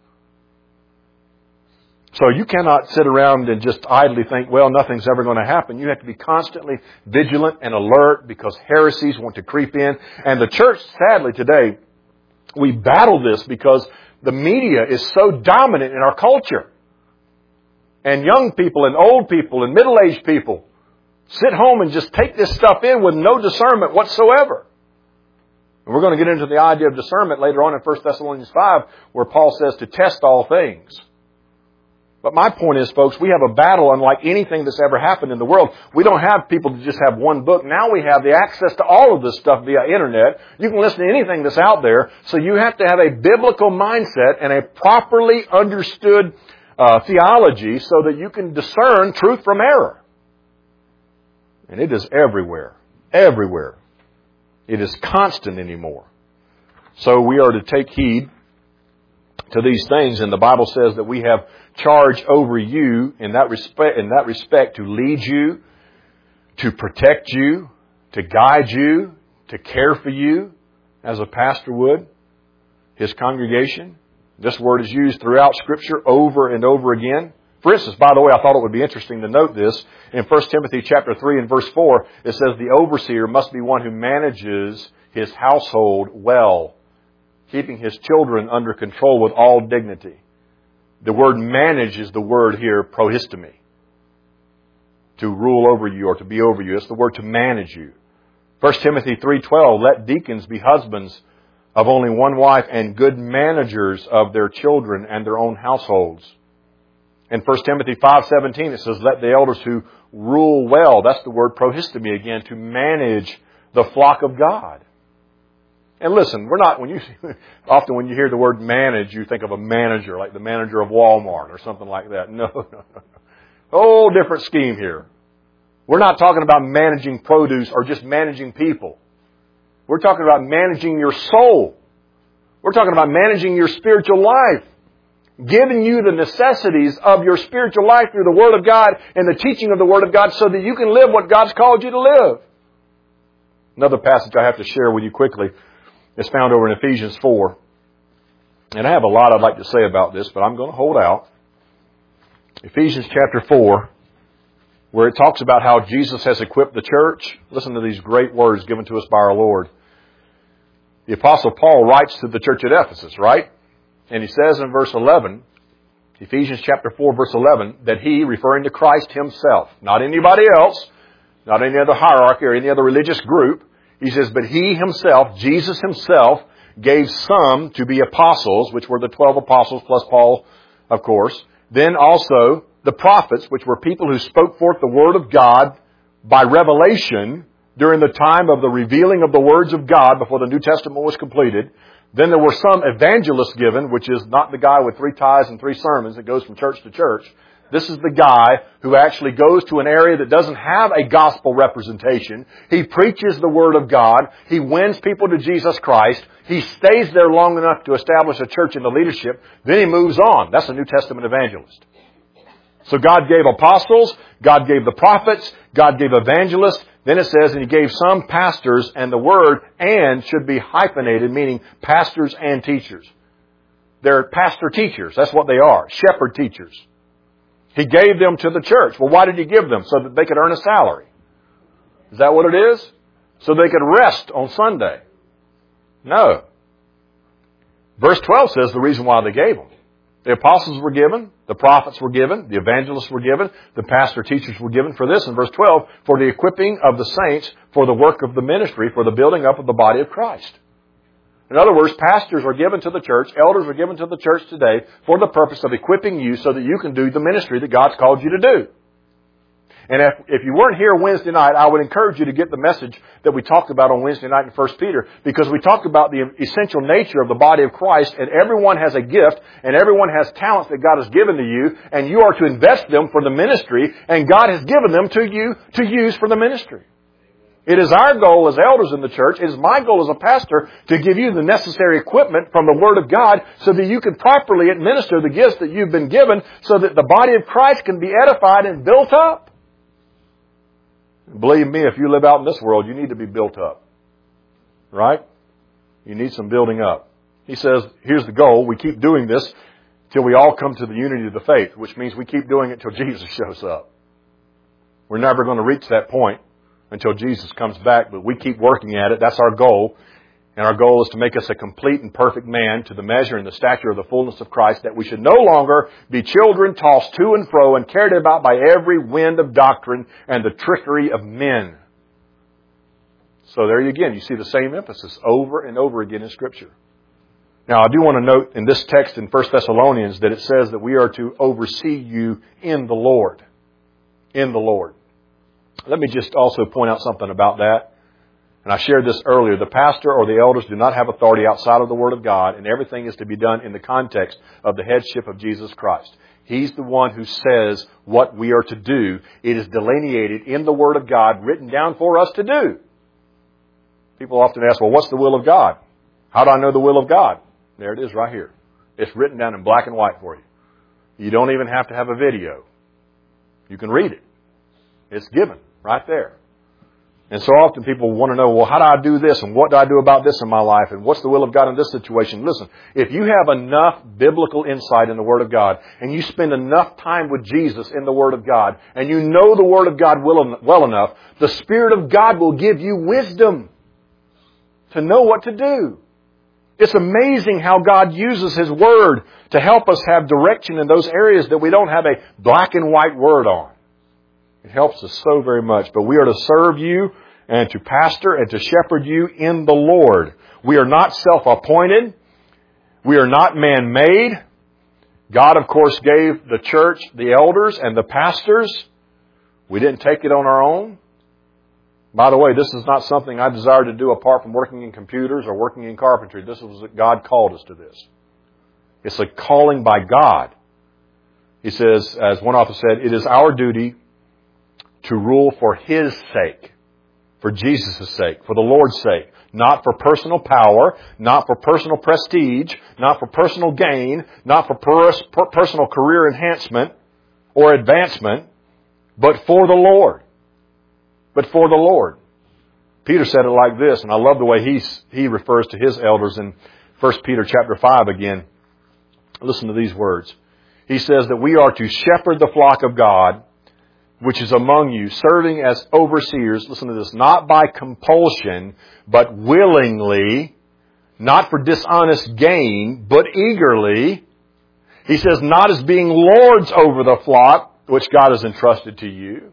Speaker 1: So you cannot sit around and just idly think, well, nothing's ever going to happen. You have to be constantly vigilant and alert because heresies want to creep in. And the church, sadly, today, we battle this because the media is so dominant in our culture. And young people and old people and middle-aged people sit home and just take this stuff in with no discernment whatsoever. And we're going to get into the idea of discernment later on in First Thessalonians five, where Paul says to test all things. But my point is, folks, we have a battle unlike anything that's ever happened in the world. We don't have people that just have one book. Now we have the access to all of this stuff via internet. You can listen to anything that's out there. So you have to have a biblical mindset and a properly understood uh, theology so that you can discern truth from error. And it is everywhere. Everywhere. It is constant anymore. So we are to take heed to these things, and the Bible says that we have charge over you in that respect, in that respect, to lead you, to protect you, to guide you, to care for you, as a pastor would, his congregation. This word is used throughout Scripture over and over again. For instance, by the way, I thought it would be interesting to note this. In First Timothy chapter three and verse four, it says the overseer must be one who manages his household well, keeping his children under control with all dignity. The word manage is the word here, prohistemi. To rule over you or to be over you. It's the word to manage you. First Timothy three twelve, let deacons be husbands of only one wife and good managers of their children and their own households. In First Timothy five seventeen, it says, let the elders who rule well, that's the word prohistemi again, to manage the flock of God. And listen, we're not, when you, often when you hear the word manage, you think of a manager, like the manager of Walmart or something like that. No, no, no, no. Whole different scheme here. We're not talking about managing produce or just managing people. We're talking about managing your soul. We're talking about managing your spiritual life. Giving you the necessities of your spiritual life through the Word of God and the teaching of the Word of God so that you can live what God's called you to live. Another passage I have to share with you quickly is found over in Ephesians four. And I have a lot I'd like to say about this, but I'm going to hold out. Ephesians chapter four, where it talks about how Jesus has equipped the church. Listen to these great words given to us by our Lord. The Apostle Paul writes to the church at Ephesus, right? And he says in verse eleven, Ephesians chapter four, verse eleven, that he, referring to Christ himself, not anybody else, not any other hierarchy or any other religious group, he says, but he himself, Jesus himself, gave some to be apostles, which were the twelve apostles plus Paul, of course. Then also the prophets, which were people who spoke forth the word of God by revelation during the time of the revealing of the words of God before the New Testament was completed. Then there were some evangelists given, which is not the guy with three ties and three sermons that goes from church to church. This is the guy who actually goes to an area that doesn't have a gospel representation. He preaches the Word of God. He wins people to Jesus Christ. He stays there long enough to establish a church in the leadership. Then he moves on. That's a New Testament evangelist. So God gave apostles. God gave the prophets. God gave evangelists. Then it says, and He gave some pastors, and the word "and" should be hyphenated, meaning pastors and teachers. They're pastor teachers. That's what they are. Shepherd teachers. He gave them to the church. Well, why did He give them? So that they could earn a salary. Is that what it is? So they could rest on Sunday. No. Verse twelve says the reason why they gave them. The apostles were given, the prophets were given, the evangelists were given, the pastor teachers were given for this in verse twelve, for the equipping of the saints for the work of the ministry, for the building up of the body of Christ. In other words, pastors are given to the church, elders are given to the church today for the purpose of equipping you so that you can do the ministry that God's called you to do. And if, if you weren't here Wednesday night, I would encourage you to get the message that we talked about on Wednesday night in First Peter, because we talked about the essential nature of the body of Christ, and everyone has a gift, and everyone has talents that God has given to you, and you are to invest them for the ministry, and God has given them to you to use for the ministry. It is our goal as elders in the church, it is my goal as a pastor to give you the necessary equipment from the Word of God so that you can properly administer the gifts that you've been given so that the body of Christ can be edified and built up. Believe me, if you live out in this world, you need to be built up. Right? You need some building up. He says, here's the goal. We keep doing this till we all come to the unity of the faith, which means we keep doing it till Jesus shows up. We're never going to reach that point until Jesus comes back, but we keep working at it. That's our goal. And our goal is to make us a complete and perfect man to the measure and the stature of the fullness of Christ, that we should no longer be children tossed to and fro and carried about by every wind of doctrine and the trickery of men. So there you again, you see the same emphasis over and over again in Scripture. Now, I do want to note in this text in First Thessalonians that it says that we are to oversee you in the Lord. In the Lord. Let me just also point out something about that. And I shared this earlier. The pastor or the elders do not have authority outside of the Word of God, and everything is to be done in the context of the headship of Jesus Christ. He's the one who says what we are to do. It is delineated in the Word of God, written down for us to do. People often ask, well, what's the will of God? How do I know the will of God? There it is right here. It's written down in black and white for you. You don't even have to have a video. You can read it. It's given right there. And so often people want to know, well, how do I do this? And what do I do about this in my life? And what's the will of God in this situation? Listen, if you have enough biblical insight in the Word of God, and you spend enough time with Jesus in the Word of God, and you know the Word of God well enough, the Spirit of God will give you wisdom to know what to do. It's amazing how God uses His Word to help us have direction in those areas that we don't have a black and white word on. It helps us so very much. But we are to serve you and to pastor and to shepherd you in the Lord. We are not self-appointed. We are not man-made. God, of course, gave the church the elders and the pastors. We didn't take it on our own. By the way, this is not something I desire to do apart from working in computers or working in carpentry. This is that God called us to this. It's a calling by God. He says, as one author said, it is our duty to rule for His sake, for Jesus' sake, for the Lord's sake, not for personal power, not for personal prestige, not for personal gain, not for per- per- personal career enhancement or advancement, but for the Lord. But for the Lord. Peter said it like this, and I love the way he, he refers to his elders in First Peter chapter five again. Listen to these words. He says that we are to shepherd the flock of God, which is among you, serving as overseers, listen to this, not by compulsion, but willingly, not for dishonest gain, but eagerly. He says, not as being lords over the flock, which God has entrusted to you.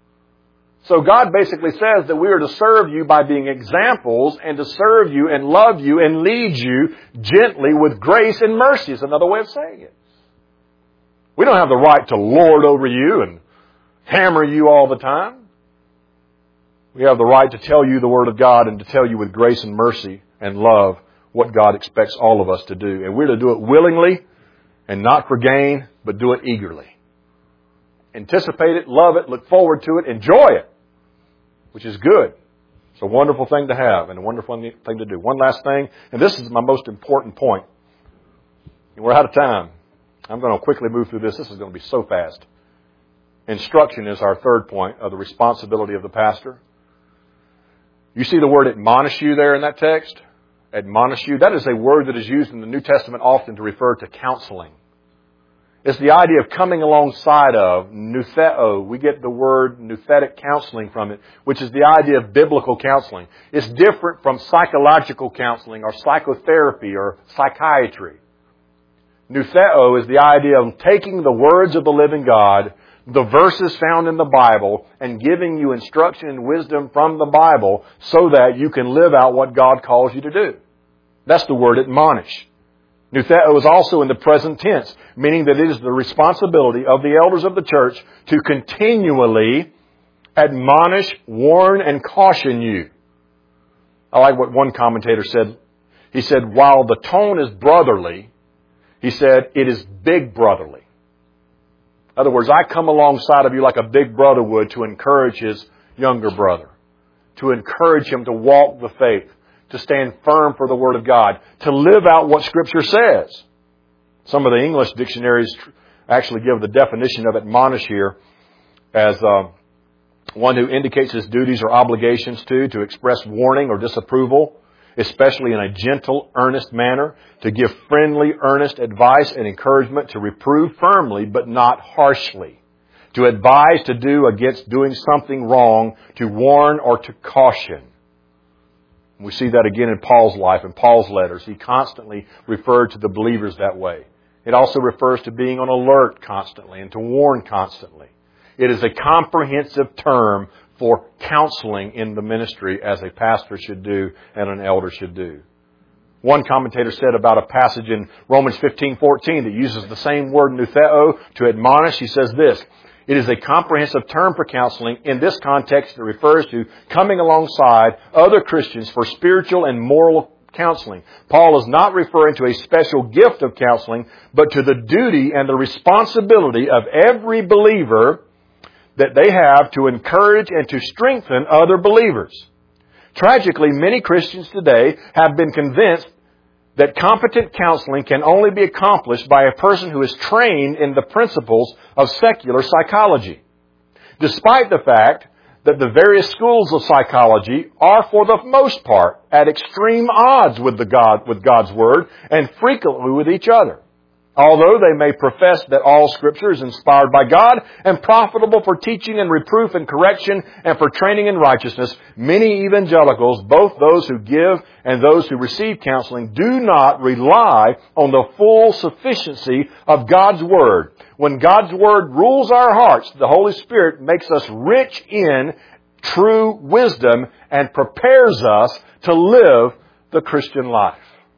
Speaker 1: So God basically says that we are to serve you by being examples and to serve you and love you and lead you gently with grace and mercy is another way of saying it. We don't have the right to lord over you and hammer you all the time. We have the right to tell you the Word of God and to tell you with grace and mercy and love what God expects all of us to do. And we're to do it willingly and not for gain, but do it eagerly. Anticipate it, love it, look forward to it, enjoy it, which is good. It's a wonderful thing to have and a wonderful thing to do. One last thing, and this is my most important point. And we're out of time. I'm going to quickly move through this. This is going to be so fast. Instruction is our third point of the responsibility of the pastor. You see the word admonish you there in that text? Admonish you. That is a word that is used in the New Testament often to refer to counseling. It's the idea of coming alongside of, noutheo. We get the word nouthetic counseling from it, which is the idea of biblical counseling. It's different from psychological counseling or psychotherapy or psychiatry. Noutheo is the idea of taking the words of the living God, the verses found in the Bible, and giving you instruction and wisdom from the Bible so that you can live out what God calls you to do. That's the word admonish. Noutheo is also in the present tense, meaning that it is the responsibility of the elders of the church to continually admonish, warn, and caution you. I like what one commentator said. He said, while the tone is brotherly, he said, it is big brotherly. In other words, I come alongside of you like a big brother would to encourage his younger brother, to encourage him to walk the faith, to stand firm for the Word of God, to live out what Scripture says. Some of the English dictionaries actually give the definition of admonish here as uh, one who indicates his duties or obligations to, to express warning or disapproval, especially in a gentle, earnest manner, to give friendly, earnest advice and encouragement, to reprove firmly but not harshly, to advise to do against doing something wrong, to warn or to caution. We see that again in Paul's life, in Paul's letters. He constantly referred to the believers that way. It also refers to being on alert constantly and to warn constantly. It is a comprehensive term for counseling in the ministry as a pastor should do and an elder should do. One commentator said about a passage in Romans fifteen fourteen that uses the same word noutheo to admonish. He says this, it is a comprehensive term for counseling. In this context, it refers to coming alongside other Christians for spiritual and moral counseling. Paul is not referring to a special gift of counseling, but to the duty and the responsibility of every believer that they have to encourage and to strengthen other believers. Tragically, many Christians today have been convinced that competent counseling can only be accomplished by a person who is trained in the principles of secular psychology, despite the fact that the various schools of psychology are, for the most part, at extreme odds with the God, with God's Word and frequently with each other. Although they may profess that all Scripture is inspired by God and profitable for teaching and reproof and correction and for training in righteousness, many evangelicals, both those who give and those who receive counseling, do not rely on the full sufficiency of God's Word. When God's Word rules our hearts, the Holy Spirit makes us rich in true wisdom and prepares us to live the Christian life.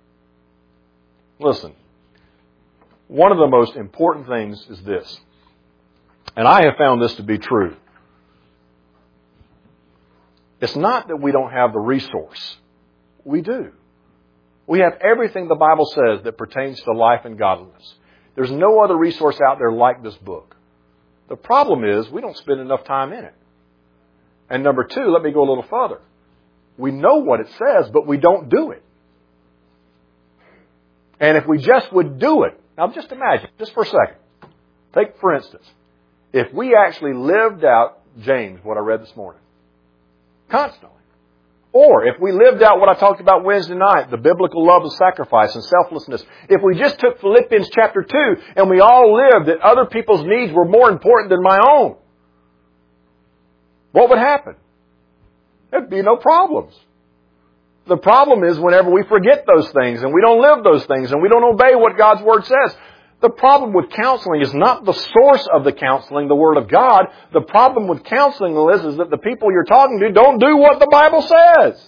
Speaker 1: Listen. One of the most important things is this, and I have found this to be true. It's not that we don't have the resource. We do. We have everything the Bible says that pertains to life and godliness. There's no other resource out there like this book. The problem is we don't spend enough time in it. And number two, let me go a little further. We know what it says, but we don't do it. And if we just would do it, now just imagine, just for a second. Take, for instance, if we actually lived out James, what I read this morning, constantly. Or if we lived out what I talked about Wednesday night, the biblical love of sacrifice and selflessness. If we just took Philippians chapter two and we all lived that other people's needs were more important than my own, what would happen? There'd be no problems. The problem is whenever we forget those things and we don't live those things and we don't obey what God's Word says. The problem with counseling is not the source of the counseling, the Word of God. The problem with counseling is, is that the people you're talking to don't do what the Bible says.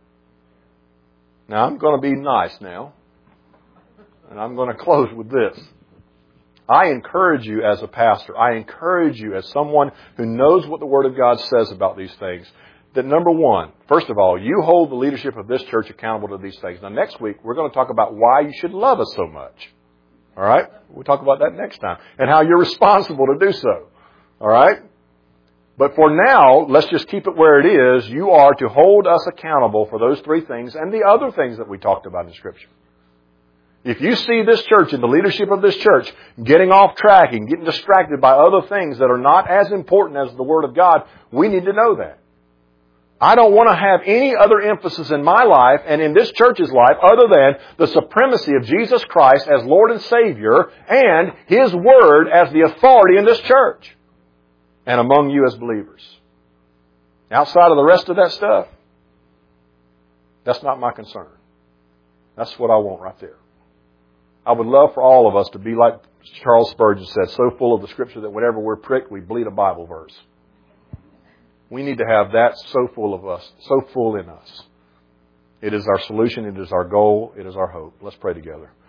Speaker 1: Now, I'm going to be nice now. And I'm going to close with this. I encourage you as a pastor, I encourage you as someone who knows what the Word of God says about these things, that number one, first of all, you hold the leadership of this church accountable to these things. Now, next week, we're going to talk about why you should love us so much. All right? We'll talk about that next time. And how you're responsible to do so. All right? But for now, let's just keep it where it is. You are to hold us accountable for those three things and the other things that we talked about in Scripture. If you see this church and the leadership of this church getting off track and getting distracted by other things that are not as important as the Word of God, we need to know that. I don't want to have any other emphasis in my life and in this church's life other than the supremacy of Jesus Christ as Lord and Savior and His Word as the authority in this church and among you as believers. Outside of the rest of that stuff, that's not my concern. That's what I want right there. I would love for all of us to be like Charles Spurgeon said, so full of the Scripture that whenever we're pricked, we bleed a Bible verse. We need to have that so full of us, so full in us. It is our solution. It is our goal. It is our hope. Let's pray together.